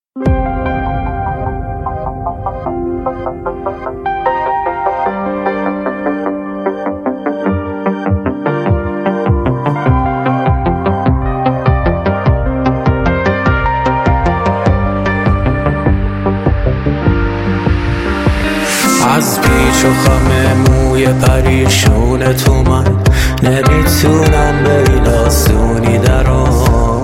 از پیچ و خم موی پریشون تو من نمیتونم به این آسونی درام،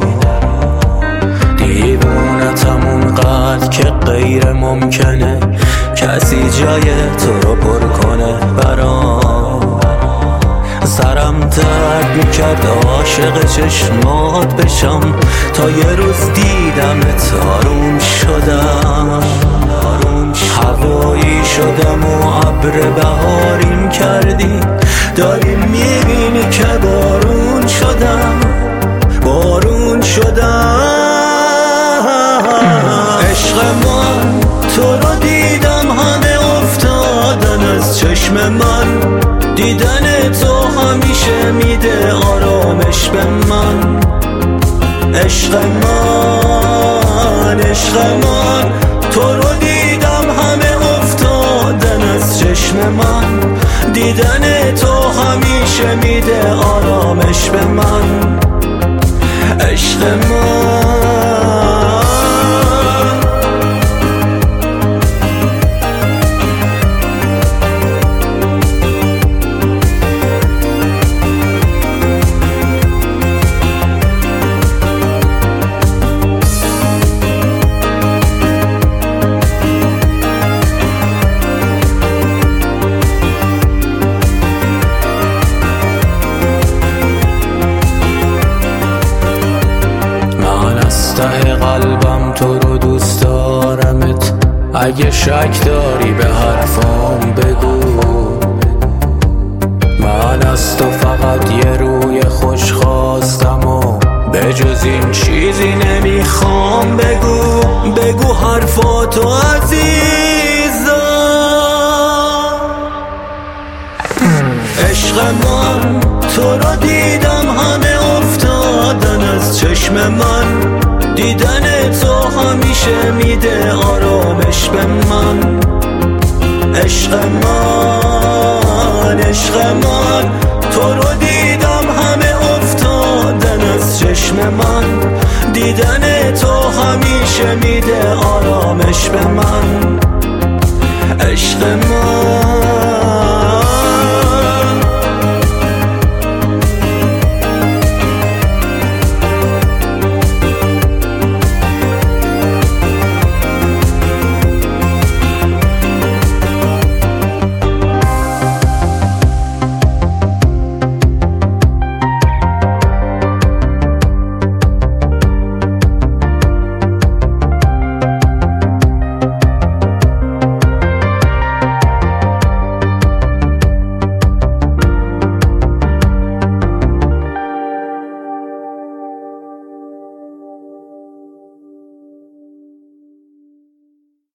دیوونتم اونقدر که غیر ممکنه کسی جای تو رو پر کنه برام. سرم درد میکرد عاشق چشمات بشم تا یه روز دیدمت آروم شدم، هوایی شدم و ابر بهاریم کردی، داری میبینی که بارون شدم، بارون شدم. عشق من تو رو دیدم همه افتادن از چشم من، دیدن تو همیشه میده آرامش به من. عشق من، عشق من تو رو دیدم همه افتادن از چشم من، دیدن تو همیشه میده آرامش به من. عشق من ته قلبم تو رو دوست دارمت، اگه شک داری به حرفام بگو. من از تو فقط یه روی خوش خواستم و به جز این چیزی نمیخوام. بگو بگو حرفاتو عزیزم. عشق من تو رو دیدم همه افتادن از چشم من، دیدن تو همیشه میده آرامش به من. عشق من، عشق من تو رو دیدم همه افتادن از چشم من، دیدن تو همیشه میده آرامش به من. عشق من